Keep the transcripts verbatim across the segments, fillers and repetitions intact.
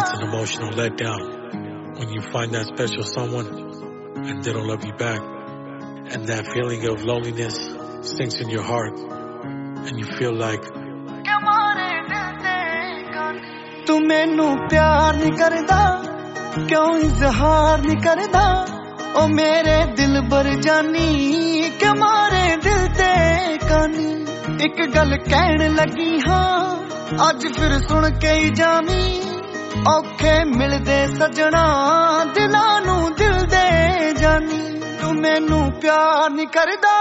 It's an emotional letdown when you find that special someone and they don't love you back. And that feeling of loneliness sinks in your heart and you feel like तू मैनू प्यार नहीं करदा क्यों इजहार नहीं करदा ओ मेरे दिल बर जानी के मारे दिल ते कानी एक गल कहन लगी हाँ अज फिर सुन के ही जामी औखे मिलदे सजना दिलां नू दिल दे जानी तू मैनू प्यार नहीं करदा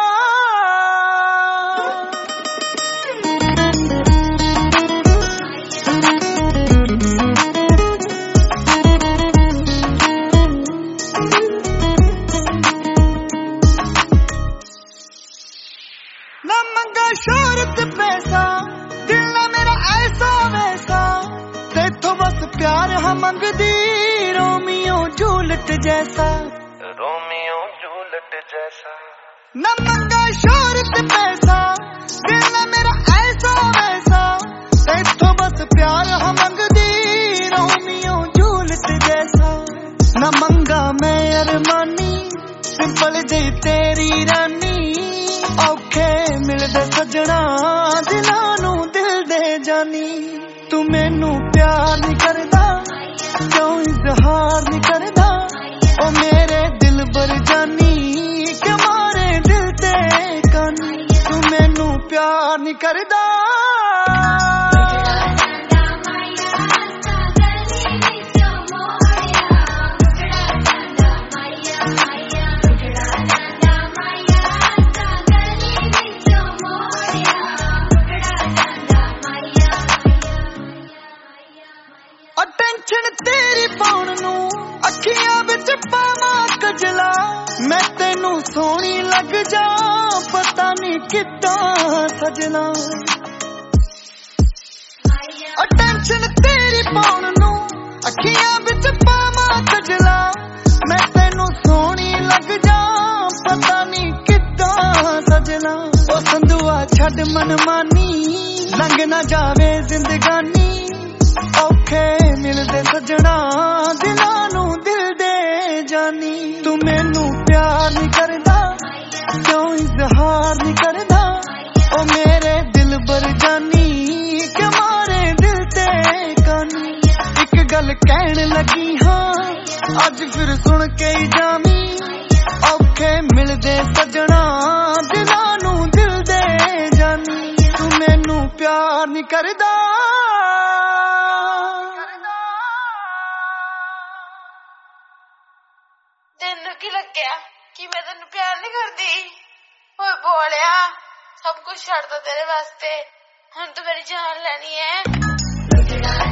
शोहरत पैसा दिल ना मेरा ऐसा वैसा तेथों बस प्यार हम मंगदी रोमियो जूलियट जैसा रोमियो जूलियट जैसा न मंगा शोहरत पैसा दिल ना मेरा ऐसा वैसा तेथों बस प्यार हम मंगदी रोमियो जूलियट जैसा न मंगा मैं अरमानी सिंपल जी तेरी रानी औखे मिलदे सजना दिलां नू दिल दे जानी तू मैनू प्यार नहीं करदा क्यों इजहार नहीं करदा ओ मेरे दिल बर जानी के मारे दिल ते कानी तू मैनू प्यार नहीं करदा टेंशन तेरी पाउण नू अखियां विच पावां कजला मैं तेनू सोहनी लग जा पता नहीं किद्दां सजना टेंशन तेरी पाउण नू अखियां विच पावां कजला मैं तेनू सोहनी लग जा पता नहीं किद्दां सजना ओ संदुआ छड्ड मनमानी लंघ ना जावे जिंदगानी औखे मिलदे सजना दिलां नू दिल दे जानी तू मैनू प्यार नहीं करदा क्यों इजहार नहीं करदा ओ मेरे दिल बर जानी के मारे दिल ते कानी एक गल कहन लगी हाँ अज फिर सुन के ही जामी औखे मिलदे सजना दिलां नू दिल दे जानी तू मैनू प्यार नहीं करदा तेनू की लग्या कि मैं तेनू प्यार नहीं करदी ओए बोलिया सब कुछ छड़ दो तेरे वास्ते हुण तू मेरी जान लेनी है।